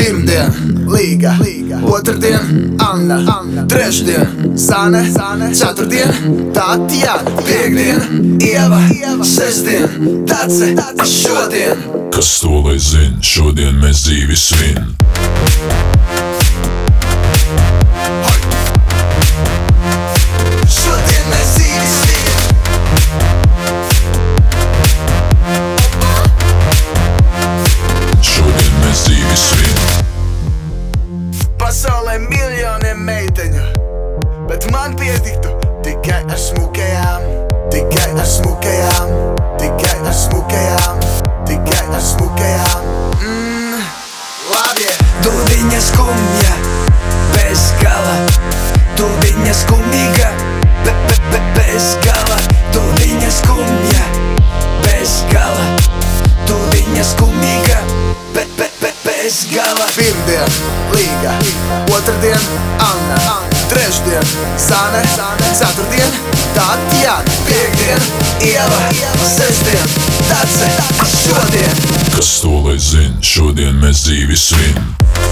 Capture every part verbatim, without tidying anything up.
Pirmdien, Līga, otrdien, Anna, trešdien, Zane, ceturtdien, Tatjana, piekdien, Ieva, sestdien, Dace, šodien. Kas to lai zin, šodien mēs dzīvi svin. Šodien mēs dzīvi svin. Šodien mēs dzīvi svin. Pasaulē miljoniem meiteņu, bet man pietiktu tikai ar smukajām, tikai ar smukajām, tikai ar smukajām, tikai ar smukajām. Mm, labi. Tu viņa skumja, bez gala. Tu viņa skumīga, be, be, be, bez gala. Tu viņa skumja, bez gala. Tu viņa skumīga, be, be, be, bez gala. Pirmdien, Līga, otrdien, Anna, trešdien, Zane, ceturtdien, Tatjana, piekdien, Ieva, sestdien, Dace, šodien. Kas to lai zin, šodien mēs dzīvi svin.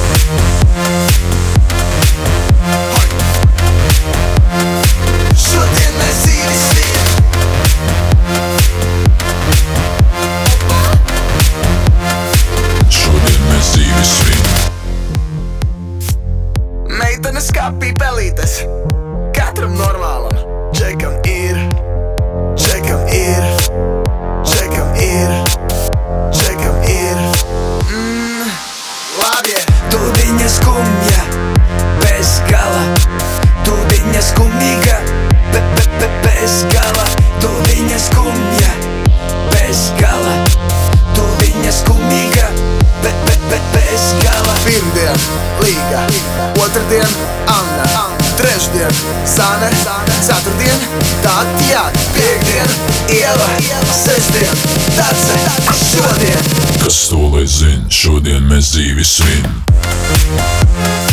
Šodien mēs dzīvi svin. Šodien mēs dzīvi svin. Meitenes kā pipelītes, katram normālam. Džekam ir, džekam ir, džekam ir, džekam ir. Mm, labi. Tu viņa skumja, bez gala. Tu viņa skumīga, be, be, be, bez gala. Tu viņa skumja, bez gala. Tu viņa skumīga, be, be, be, bez gala. Pirmdien, Līga, otrdien, Anna, trešdien, Zane, ceturtdien, Tatjana, piekdien, Ieva, sestdien, Dace, šodien. Kas to lai zin, šodien mēs dzīvi svin.